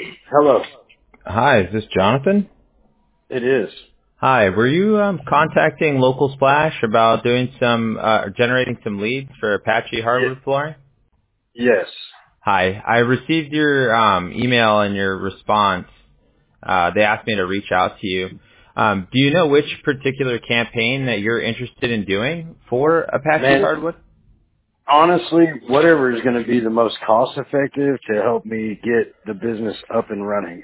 Hello. Hi, is this Jonathan? It is. Hi, were you contacting Local Splash about doing generating some leads for Apache hardwood flooring? Yes. Hi, I received your email and your response. They asked me to reach out to you. Do you know which particular campaign that you're interested in doing for Apache Man, hardwood? honestly, whatever is going to be the most cost effective to help me get the business up and running.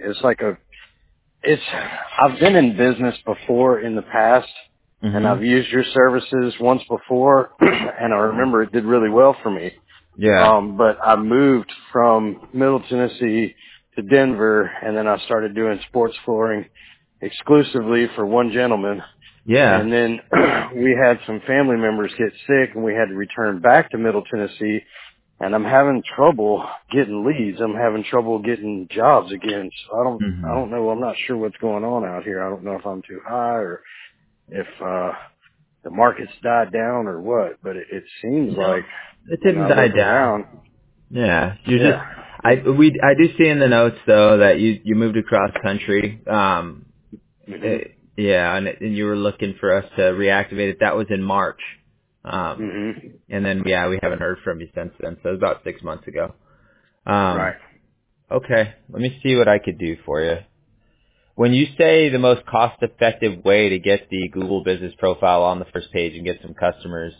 I've been in business before in the past, and Mm-hmm. I've used your services once before, and I remember it did really well for me. Yeah. But I moved from Middle Tennessee to Denver, and then I started doing sports flooring exclusively for one gentleman. Yeah. And then we had some family members get sick, and we had to return back to Middle Tennessee. And I'm having trouble getting leads. I'm having trouble getting jobs again. So I Mm-hmm. don't know. I'm not sure what's going on out here. I don't know if I'm too high or if the market's died down or what. But it seems No, like it when didn't I die look down. around, Yeah, you're just. yeah. I do see in the notes though that you moved across country. Mhm. Yeah, and you were looking for us to reactivate it. That was in March. Mhm. And then we haven't heard from you since then. So it was about 6 months ago. Right. Okay, let me see what I could do for you. When you say the most cost-effective way to get the Google Business Profile on the first page and get some customers,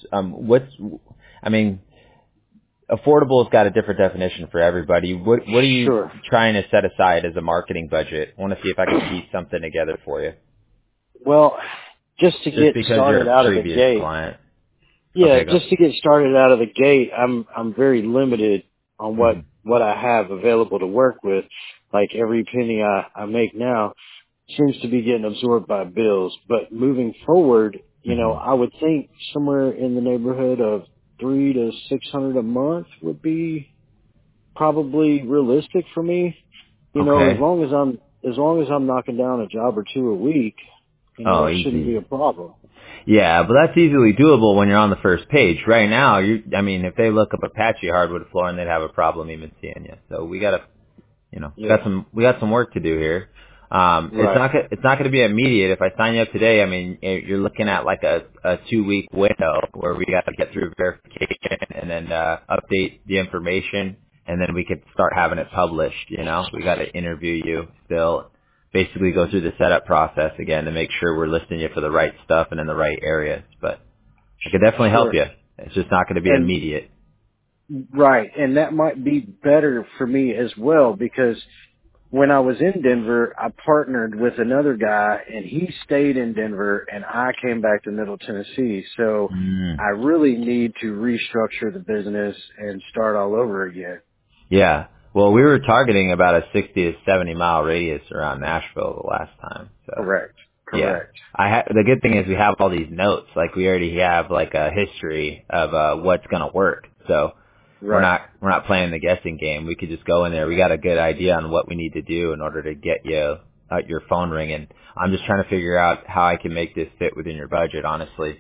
I mean, affordable has got a different definition for everybody. What are you Sure. trying to set aside as a marketing budget? I want to see if I can piece something together for you. Well, just to Just get because you're started a out of the previous gate, client. yeah, Okay, go. just to get started out of the gate, I'm very limited on Hmm. what I have available to work with. Like every penny I make now seems to be getting absorbed by bills. But moving forward, Hmm. I would think somewhere in the neighborhood of 300 to 600 a month would be probably realistic for me. As Okay. long as I'm knocking down a job or two a week, Oh, it shouldn't be easy. a problem. Yeah, but that's easily doable when you're on the first page. Right now, if they look up Apache hardwood flooring, they'd have a problem even seeing you. So we gotta, Yeah. we got some work to do here. Right. It's not gonna be immediate. If I sign you up today, you're looking at like a 2 week window where we gotta get through verification and then, update the information and then we could start having it published, We gotta interview you still, basically go through the setup process again to make sure we're listing you for the right stuff and in the right areas. But I could definitely help Sure. you. It's just not going to be And immediate. right. And that might be better for me as well because when I was in Denver, I partnered with another guy and he stayed in Denver and I came back to Middle Tennessee. So Mm. I really need to restructure the business and start all over again. Yeah. Well, we were targeting about a 60 to 70 mile radius around Nashville the last time. So Correct. yeah, Correct. the good thing is we have all these notes. Like we already have like a history of, what's going to work. So Right. we're not playing the guessing game. We could just go in there. We got a good idea on what we need to do in order to get you your phone ringing. I'm just trying to figure out how I can make this fit within your budget, honestly.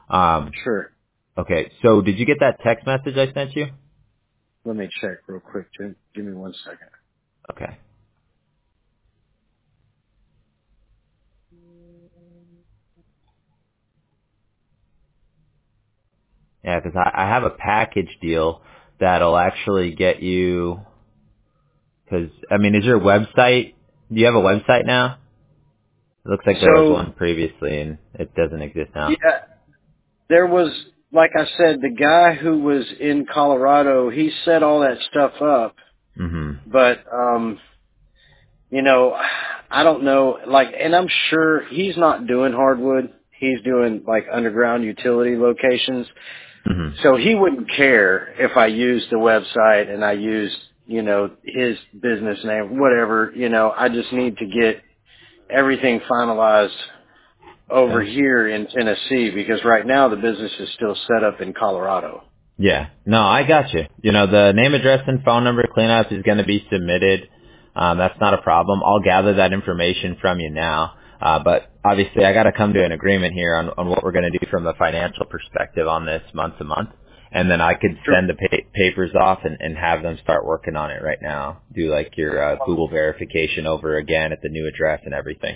Sure. Okay. So did you get that text message I sent you? Let me check real quick, Jim. Give me 1 second. Okay. Yeah, because I have a package deal that'll actually get you. Because is your website? Do you have a website now? It looks like there was So one previously, and it doesn't exist now. yeah, there was, like I said, the guy who was in Colorado, he set all that stuff up, Hmm. but, I don't know, and I'm sure he's not doing hardwood. He's doing like underground utility locations. Hmm. So he wouldn't care if I used the website and I used, his business name, whatever, I just need to get everything finalized over Okay. here in Tennessee because right now the business is still set up in Colorado. Yeah. No, I got you. The name, address, and phone number cleanup is going to be submitted. That's not a problem. I'll gather that information from you now. But obviously I got to come to an agreement here on what we're going to do from a financial perspective on this month to month. and then I could Sure. send the papers off and have them start working on it right now. Do like your Google verification over again at the new address and everything.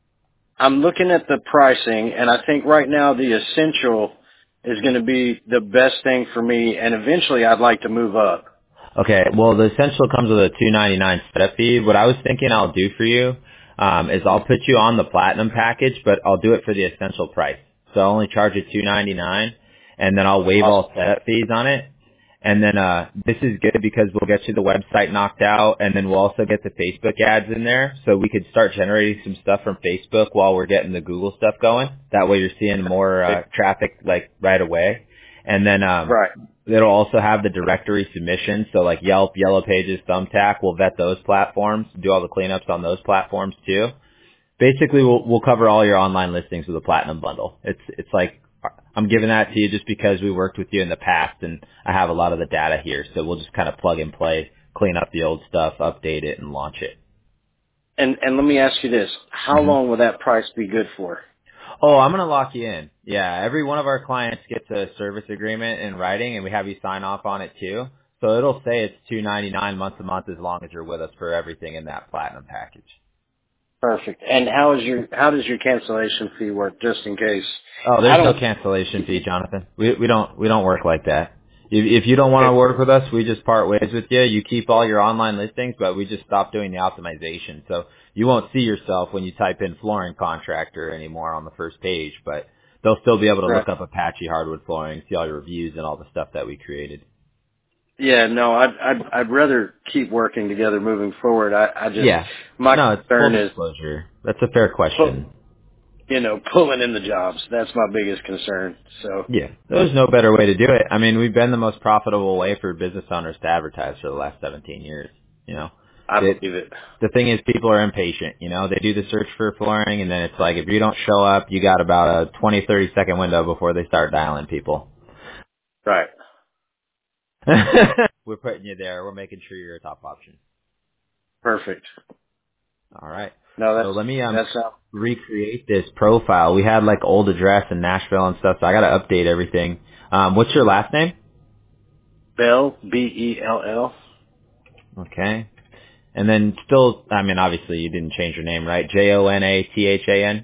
I'm looking at the pricing, and I think right now the Essential is going to be the best thing for me, and eventually I'd like to move up. Okay, well, the Essential comes with a $2.99 setup fee. What I was thinking I'll do for you is I'll put you on the Platinum package, but I'll do it for the Essential price. So I'll only charge you $2.99, and then I'll waive Awesome. all setup fees on it. And then this is good because we'll get you the website knocked out, and then we'll also get the Facebook ads in there, so we could start generating some stuff from Facebook while we're getting the Google stuff going. That way you're seeing more traffic like right away. And then Right. it'll also have the directory submissions, so like Yelp, Yellow Pages, Thumbtack. We'll vet those platforms, do all the cleanups on those platforms too. Basically, we'll cover all your online listings with a Platinum bundle. It's like I'm giving that to you just because we worked with you in the past, and I have a lot of the data here. So we'll just kind of plug and play, clean up the old stuff, update it, and launch it. And let me ask you this: how hmm long will that price be good for? Oh, I'm gonna lock you in. Yeah, every one of our clients gets a service agreement in writing, and we have you sign off on it too. So it'll say it's $2.99 month to month as long as you're with us for everything in that Platinum package. Perfect. And how does your cancellation fee work, just in case? Oh, I there's no don't. cancellation fee, Jonathan. We don't work like that. If you don't want to work with us, we just part ways with you. You keep all your online listings, but we just stop doing the optimization. So you won't see yourself when you type in flooring contractor anymore on the first page, but they'll still be able to Right. look up Apache hardwood flooring, see all your reviews and all the stuff that we created. Yeah. No. I'd rather keep working together moving forward. I just Yeah. my No, it's full concern is, disclosure. That's a fair question. pulling in the jobs. That's my biggest concern. So Yeah, there's no better way to do it. I mean, we've been the most profitable way for business owners to advertise for the last 17 years. You know, I it, believe it. the thing is, people are impatient. You know, they do the search for flooring, and then it's like if you don't show up, you got about a 20, 30-second window before they start dialing people. Right. We're putting you there. We're making sure you're a top option. Perfect. All right. No, So let me that's recreate this profile. We had like old address in Nashville and stuff, so I got to update everything. What's your last name? Bell, Bell, Okay. And then still, I mean, obviously you didn't change your name, right? Jonathan?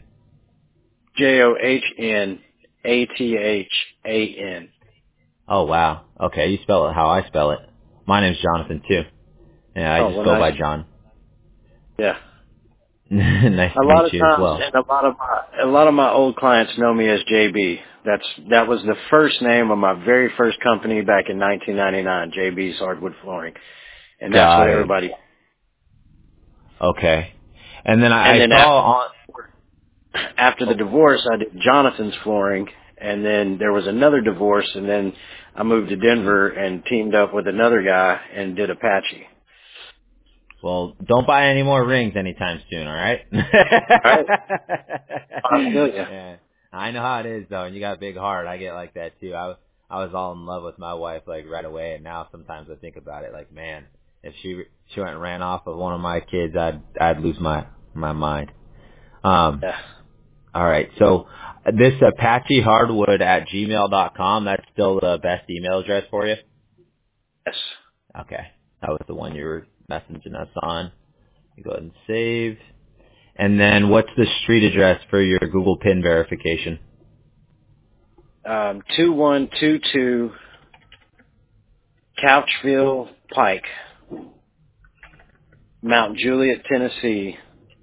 Jonathan. Oh, wow. Okay, you spell it how I spell it. My name's Jonathan, too. Yeah, I Oh, just well, go nice. by John. Yeah. Nice A to lot meet of you as times, well. and a lot of my old clients know me as JB. That was the first name of my very first company back in 1999, JB's Hardwood Flooring, and that's what Got it. everybody. Okay. And then And I then saw on, after the oh, divorce, I did Jonathan's Flooring, and then there was another divorce, and then I moved to Denver and teamed up with another guy and did Apache. well, don't buy any more rings anytime soon, all right? All right, I feel you. Yeah. I know how it is though, and you got a big heart. I get like that too. I was all in love with my wife like right away, and now sometimes I think about it like, man, if she went and ran off with one of my kids, I'd lose my mind. Yeah. All right. So this Apache Hardwood at gmail.com, that's still the best email address for you? Yes. Okay. That was the one you were messaging us on. You go ahead and save. And then what's the street address for your Google PIN verification? 2122 Couchville Pike, Mount Juliet, Tennessee,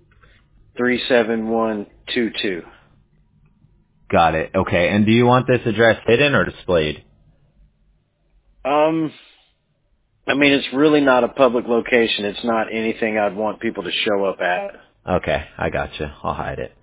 37122. Got it. Okay. And do you want this address hidden or displayed? I mean, it's really not a public location. It's not anything I'd want people to show up at. Okay. I gotcha. I'll hide it.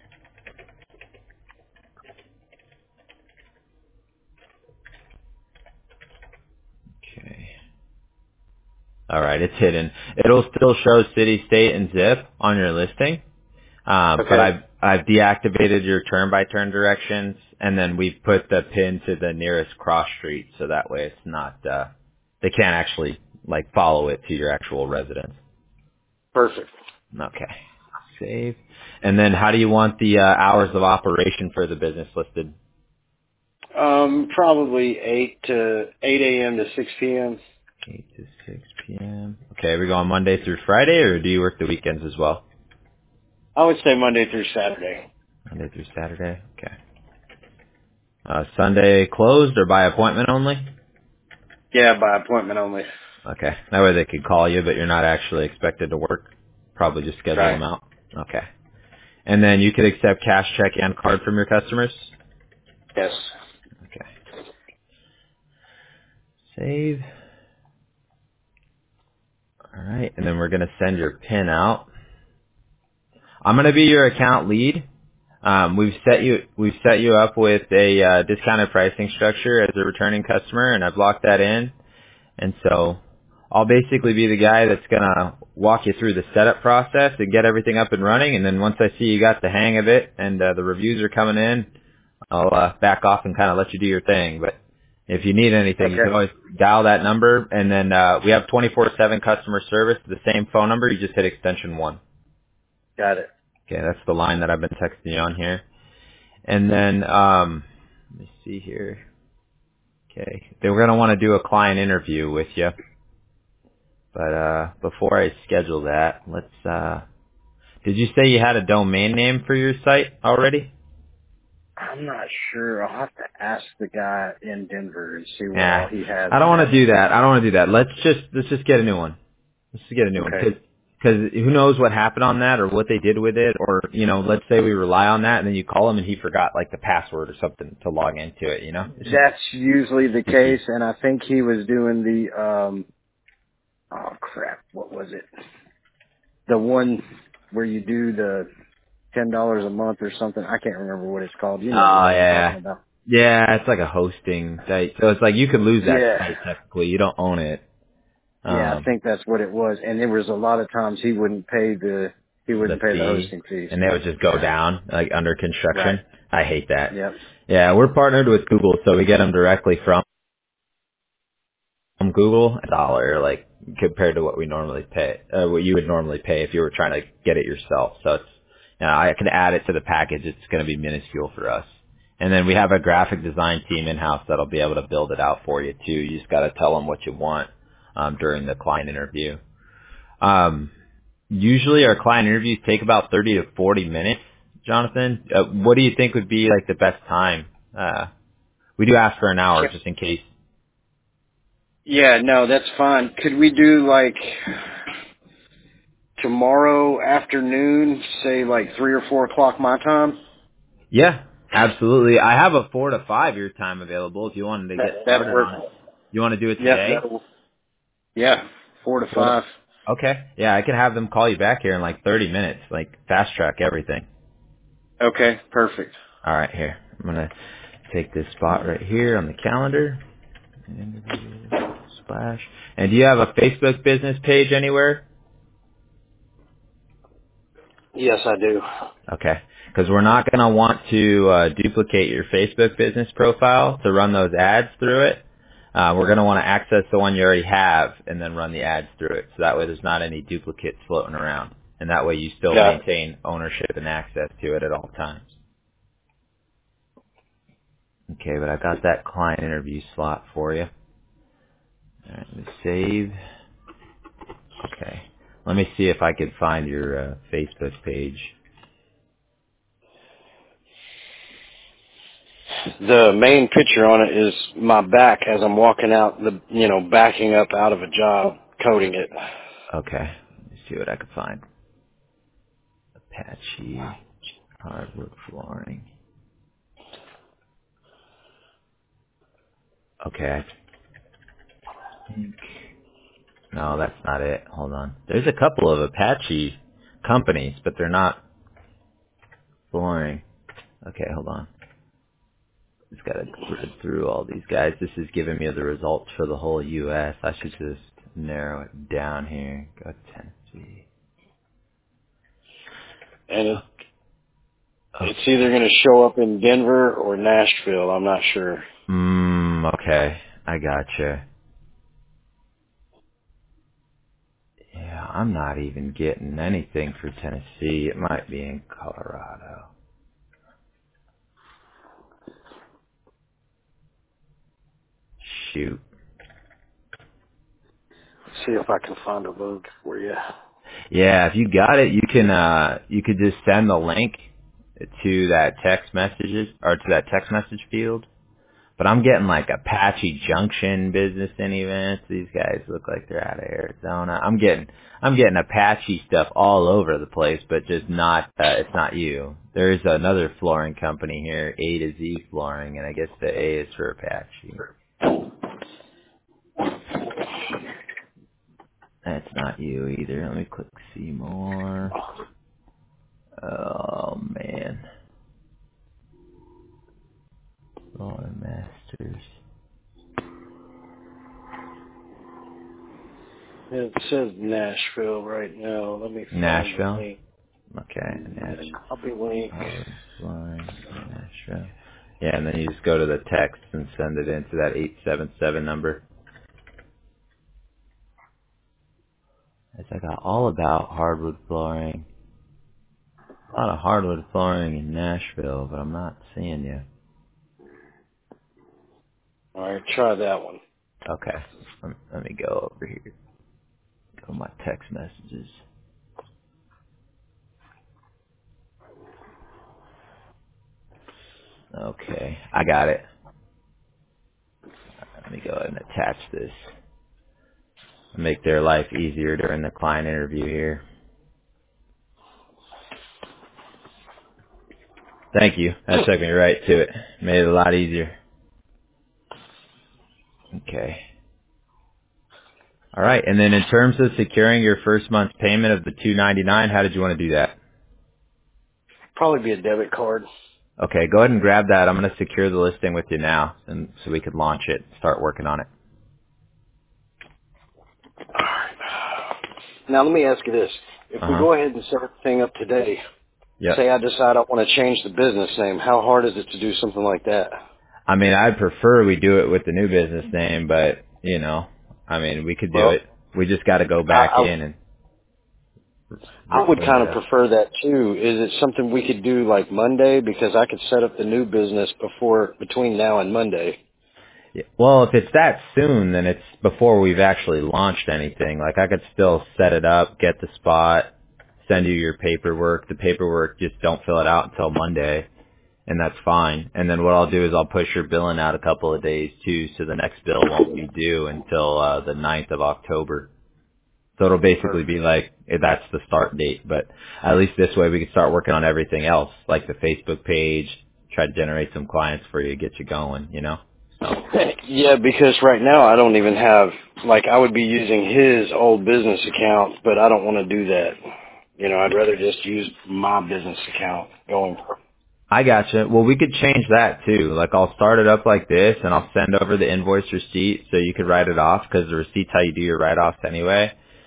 Okay. All right. It's hidden. It'll still show city, state, and zip on your listing. But Okay. I've deactivated your turn-by-turn directions, and then we've put the pin to the nearest cross street, so that way it's not, they can't actually, like, follow it to your actual residence. Perfect. Okay. Save. And then how do you want the hours of operation for the business listed? Probably 8 a.m. to 6 p.m. 8 to 6 p.m. Okay, we go on Monday through Friday, or do you work the weekends as well? I would say Monday through Saturday. Monday through Saturday. Okay. Sunday closed or by appointment only? Yeah, by appointment only. Okay. That way they could call you, but you're not actually expected to work. Probably just schedule Right. them out. Okay. And then you could accept cash, check, and card from your customers? Yes. Okay. Save. All right. And then we're going to send your PIN out. I'm going to be your account lead. We've set you up with a discounted pricing structure as a returning customer, and I've locked that in. And so I'll basically be the guy that's going to walk you through the setup process and get everything up and running. And then once I see you got the hang of it and the reviews are coming in, I'll back off and kind of let you do your thing. But if you need anything, you can Okay. always dial that number. And then we have 24/7 customer service, the same phone number. You just hit extension 1. Got it. Okay, that's the line that I've been texting you on here. And then let me see here. Okay, they were going to want to do a client interview with you. But before I schedule that, did you say you had a domain name for your site already? I'm not sure. I'll have to ask the guy in Denver and see what Yeah. all he has I don't on want it. to do that. Let's just get a new one. Let's just get a new one. Okay. Cause who knows what happened on that or what they did with it, or, let's say we rely on that and then you call him and he forgot like the password or something to log into it, It's just That's usually the sticky. case, and I think he was doing the, oh crap, what was it? The one where you do the $10 a month or something. I can't remember what it's called. You know the Oh one I'm talking yeah. about. Yeah, it's like a hosting site. So it's like you could lose that Yeah. site technically. You don't own it. Yeah, I think that's what it was. And there was a lot of times he wouldn't pay the The fee, hosting fees. and they would just go Yeah. down like under Right. construction. I hate that. Yep. Yeah, we're partnered with Google, so we get them directly from Google, $1 like compared to what we normally pay, what you would normally pay if you were trying to get it yourself. So it's, I can add it to the package. It's going to be minuscule for us. And then we have a graphic design team in house that'll be able to build it out for you too. You just got to tell them what you want during the client interview. Usually our client interviews take about 30 to 40 minutes, Jonathan. What do you think would be like the best time? We do ask for an hour just in case. Yeah, no, that's fine. Could we do like tomorrow afternoon, say like 3 or 4 o'clock my time? Yeah, absolutely. I have a 4 to 5 your time available if you wanted to get That'll started work. on it. You want to do it Yep, today? yeah, 4 to 4 to, 5. okay. Yeah, I can have them call you back here in like 30 minutes, like fast track everything. Okay, perfect. All right, here. I'm going to take this spot right here on the calendar. Interview, Splash. And do you have a Facebook business page anywhere? Yes, I do. Okay. Because we're not going to want to duplicate your Facebook business profile to run those ads through it. We're going to want to access the one you already have and then run the ads through it. So that way there's not any duplicates floating around. And that way you still Got it. maintain ownership and access to it at all times. Okay, but I got that client interview slot for you. All right, let me save. Okay. Let me see if I could find your Facebook page. The main picture on it is my back as I'm walking out, backing up out of a job, coding it. Okay. Let me see what I can find. Apache hardwood flooring. Okay, I think. No, that's not it. Hold on. There's a couple of Apache companies, but they're not flooring. Okay, hold on. Just gotta read through all these guys. This is giving me the results for the whole U.S. I should just narrow it down here. Go to Tennessee. And Oh, it's either going to show up in Denver or Nashville. I'm not sure. okay. I gotcha. Yeah, I'm not even getting anything for Tennessee. It might be in Colorado. shoot. See if I can find a load for you. Yeah, if you got it, you could just send the link to that text messages or to that text message field. But I'm getting like Apache Junction business and events. These guys look like they're out of Arizona. I'm getting Apache stuff all over the place, but just not it's not you. There's another flooring company here, A to Z Flooring, and I guess the A is for Apache. That's not you either. Let me click see more. Oh man. Flooring Masters. It says Nashville right now. Let me find Nashville? the link. Okay, Nashville. Copy link. Flooring, Nashville. Yeah, and then you just go to the text and send it into that 877 number. It's like all about hardwood flooring. A lot of hardwood flooring in Nashville, but I'm not seeing you. All right, try that one. Okay, let me go over here. Go to my text messages. Okay, I got it. Let me go ahead and attach this. Make their life easier during the client interview here. Thank you. That took me right to it. Made it a lot easier. Okay. All right. And then in terms of securing your first month's payment of the $299, how did you want to do that? Probably be a debit card. Okay. Go ahead and grab that. I'm going to secure the listing with you now, and so we could launch it, start working on it. All right. Now let me ask you this: if we go ahead and set everything up today, Yep. say I decide I want to change the business name, how hard is it to do something like that? I mean, I'd prefer we do it with the new business name, but we could do Well, it. We just got to go back in and I would clean kind it of up. prefer that too. Is it something we could do like Monday? Because I could set up the new business between now and Monday. Yeah. Well, if it's that soon, then it's before we've actually launched anything. Like I could still set it up, get the spot, send you your paperwork. The paperwork, just don't fill it out until Monday, and that's fine. And then what I'll do is I'll push your billing out a couple of days too, so the next bill won't be due until the 9th of October. So it'll basically be like that's the start date, but at least this way we can start working on everything else, like the Facebook page, try to generate some clients for you, get you going, So. Yeah, because right now I don't even have, I would be using his old business account, but I don't want to do that. I'd rather just use my business account going for. I gotcha. Well, we could change that too. Like I'll start it up like this and I'll send over the invoice receipt so you could write it off because the receipt's how you do your write-offs anyway.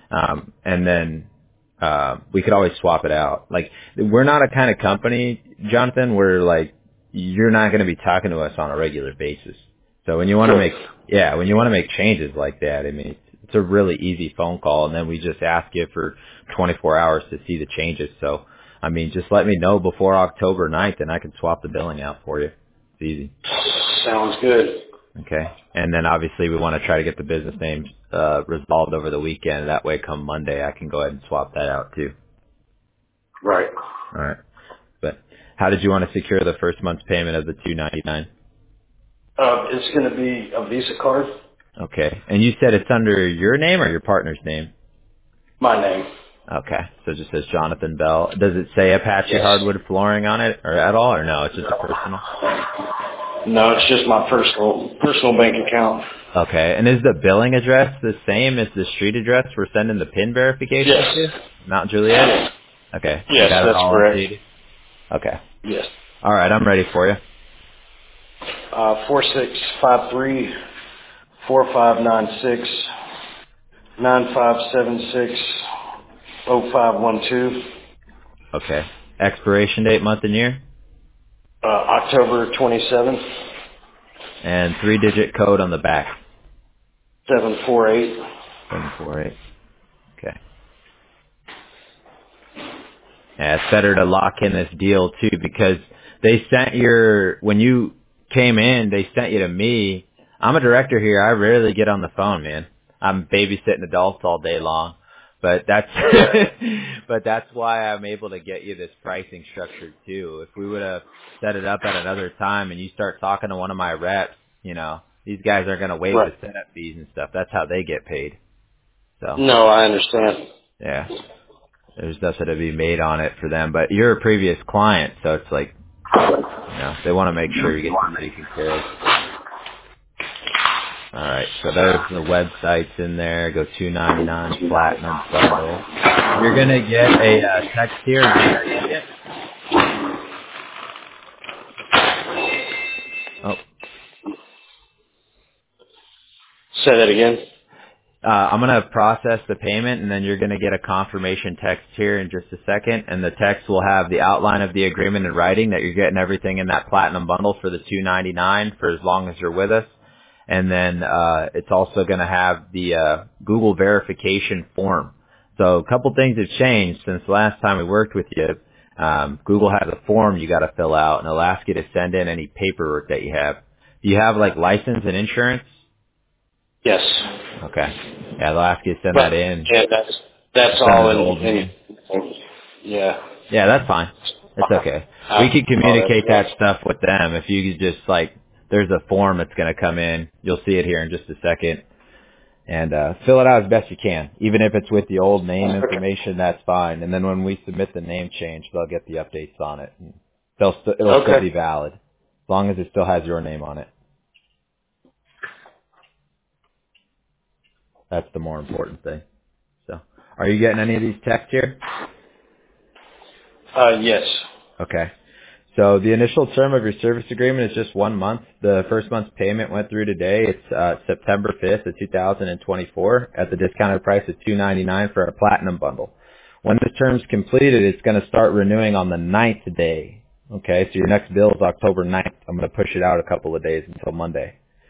And then, we could always swap it out. Like we're not a kind of company, Jonathan, where like you're not going to be talking to us on a regular basis. So when you want to make changes like that, I mean, it's a really easy phone call and then we just ask you for 24 hours to see the changes. So, I mean, just let me know before October 9th and I can swap the billing out for you. It's easy. Sounds good. Okay. And then obviously we want to try to get the business names resolved over the weekend. That way come Monday I can go ahead and swap that out too. Right. All right. But how did you want to secure the first month's payment of the $299? It's going to be a Visa card. Okay. And you said it's under your name or your partner's name? My name. Okay. So it just says Jonathan Bell. Does it say Apache Yes. Hardwood Flooring on it or at all or no? It's just a personal? No, it's just my personal bank account. Okay. And is the billing address the same as the street address we're sending the PIN verification Yes. to? Mount Juliet? Okay. Yes, Got it that's all correct. updated? Okay. Yes. All right. I'm ready for you. 4653 4596 9576 0512. Okay. Expiration date, month and year? October 27th, And 3-digit code on the back. 748. 748. Okay. Yeah, it's better to lock in this deal too because when you came in, they sent you to me. I'm a director here. I rarely get on the phone, man. I'm babysitting adults all day long. But that's but that's why I'm able to get you this pricing structure too. If we would have set it up at another time and you start talking to one of my reps, you know, these guys are going to waive the setup fees and stuff. That's how they get paid. So No, I understand. yeah, there's nothing to be made on it for them. But you're a previous client, so it's like, you know, they want to make sure you get taken care of. All right, so there's the websites in there. Go $299 Platinum bundle. You're gonna get a text here. Oh, Say that again. I'm gonna process the payment, and then you're gonna get a confirmation text here in just a second. And the text will have the outline of the agreement in writing that you're getting everything in that Platinum bundle for the $299 for as long as you're with us. And then it's also going to have the Google verification form. So a couple things have changed since the last time we worked with you. Google has a form you got to fill out, and it'll ask you to send in any paperwork that you have. Do you have like license and insurance? Yes. Okay. Yeah, they'll ask you to send that in. Yeah, that's all in. Yeah. Yeah, that's fine. It's okay. We could communicate that stuff with them. If you could just like, there's a form that's going to come in. You'll see it here in just a second. And fill it out as best you can. Even if it's with the old name information, that's fine. And then when we submit the name change, they'll get the updates on it. And it'll still be valid, as long as it still has your name on it. That's the more important thing. So, are you getting any of these texts here? Yes. Okay. So the initial term of your service agreement is just 1 month. The first month's payment went through today. It's September 5th of 2024 at the discounted price of $299 for our Platinum bundle. When this term's completed, it's going to start renewing on the 9th day. Okay, so your next bill is October 9th. I'm going to push it out a couple of days until Monday.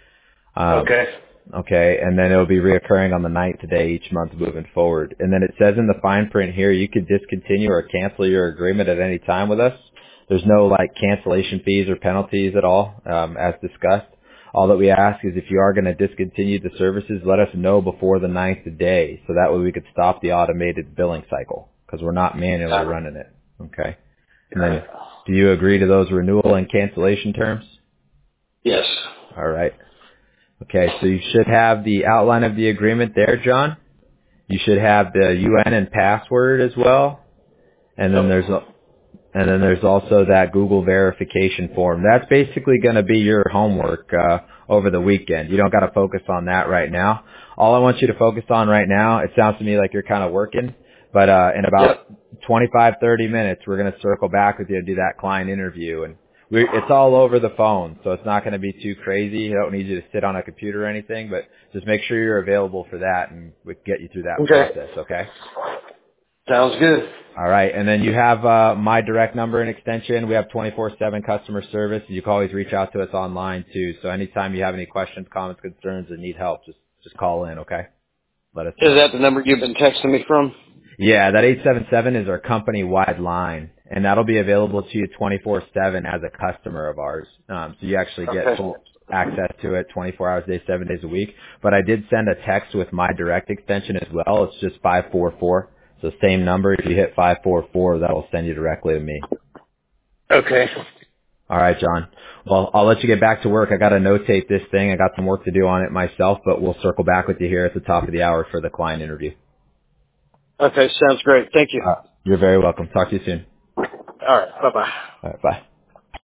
Okay, and then it'll be reoccurring on the 9th day each month moving forward. And then it says in the fine print here, you could discontinue or cancel your agreement at any time with us. There's no like cancellation fees or penalties at all, as discussed. All that we ask is if you are going to discontinue the services, let us know before the 9th day, so that way we could stop the automated billing cycle, because we're not manually running it. Okay. And then, do you agree to those renewal and cancellation terms? Yes. All right. Okay, so you should have the outline of the agreement there, John. You should have the UN and password as well. And then there's also that Google verification form. That's basically going to be your homework over the weekend. You don't got to focus on that right now. All I want you to focus on right now, it sounds to me like you're kind of working, but in about 25, 30 minutes, we're going to circle back with you and do that client interview. And it's all over the phone, so it's not going to be too crazy. I don't need you to sit on a computer or anything, but just make sure you're available for that, and we can get you through that process, okay? Sounds good. All right, and then you have my direct number and extension. We have 24/7 customer service. You can always reach out to us online, too. So anytime you have any questions, comments, concerns, or need help, just call in, okay? Let us know. Is that the number you've been texting me from? Yeah, that 877 is our company-wide line, and that'll be available to you 24/7 as a customer of ours. So you actually get full access to it 24 hours a day, 7 days a week. But I did send a text with my direct extension as well. It's just 544. So same number. If you hit 544, that'll send you directly to me. Okay. All right, John. Well, I'll let you get back to work. I got to notate this thing. I got some work to do on it myself, but we'll circle back with you here at the top of the hour for the client interview. Okay, sounds great. Thank you. You're very welcome. Talk to you soon. All right, bye-bye. All right, bye.